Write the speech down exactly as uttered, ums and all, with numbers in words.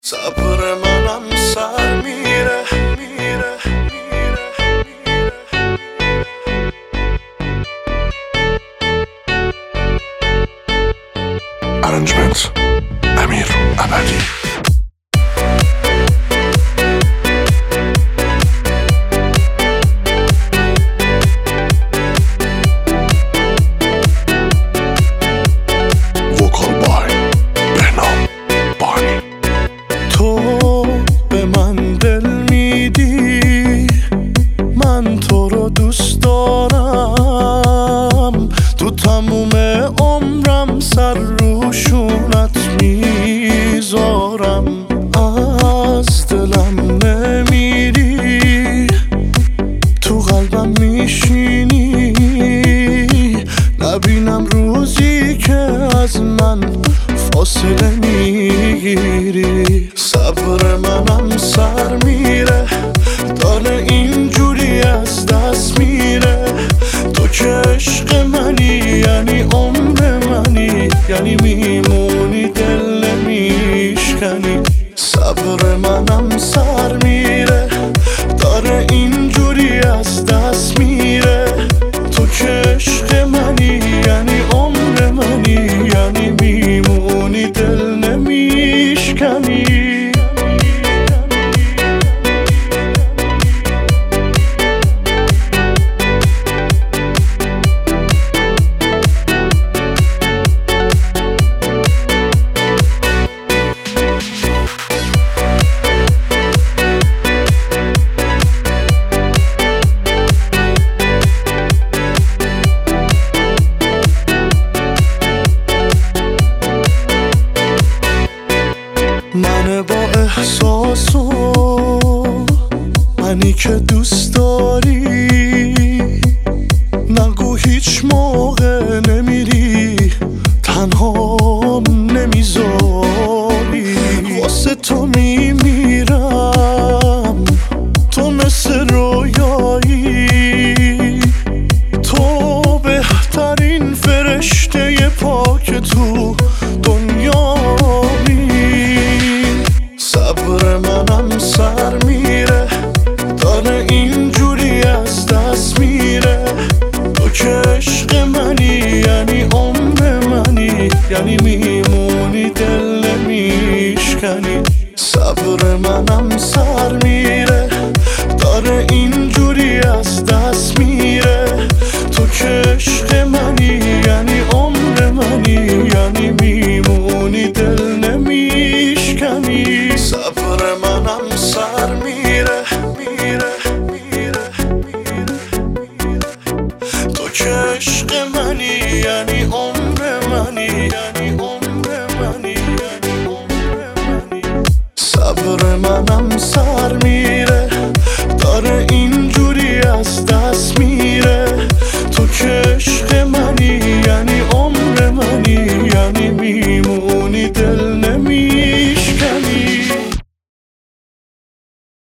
صبر منم سر میره میره میره ارنجمنت امیر ابدی. من تو رو دوست دارم، تو تموم عمرم سر روشونت میذارم. از دلم نمیری، تو قلبم میشینی، نبینم روزی که از من فاصله میگیری. صبر منم سر میره، داره اینجوری از دست میره. تو که عشق منی، یعنی عمر منی، یعنی میمونی دل نمیشکنی. صبر منم سر میره، داره اینجوری از دست میره. تو که عشق منی، یعنی عمر منی، یعنی میمونی دل نمیشکنی. من با احساس و منی که دوست داری، نگو هیچ موقع نمیری، تنها نمیذاری. واسه تو میمیرم، تو مثل رویایی، تو بهترین فرشته پاک تو دنیا. صبر منم سر میره، داره اینجوری از دست میره. تو که عشق منی، یعنی عمر منی، یعنی میمونی دل نمیشکنی. صبر منم سر میره، داره اینجوری از دست میره. تو که عشق منی، یعنی عمر منی، یعنی میمونی دل نمیشکنی. صبر منم سر میره میره میره میره میره. تو که عشق منی، یعنی عمر منی، یعنی عمر منی، یعنی عمر منی. صبر منم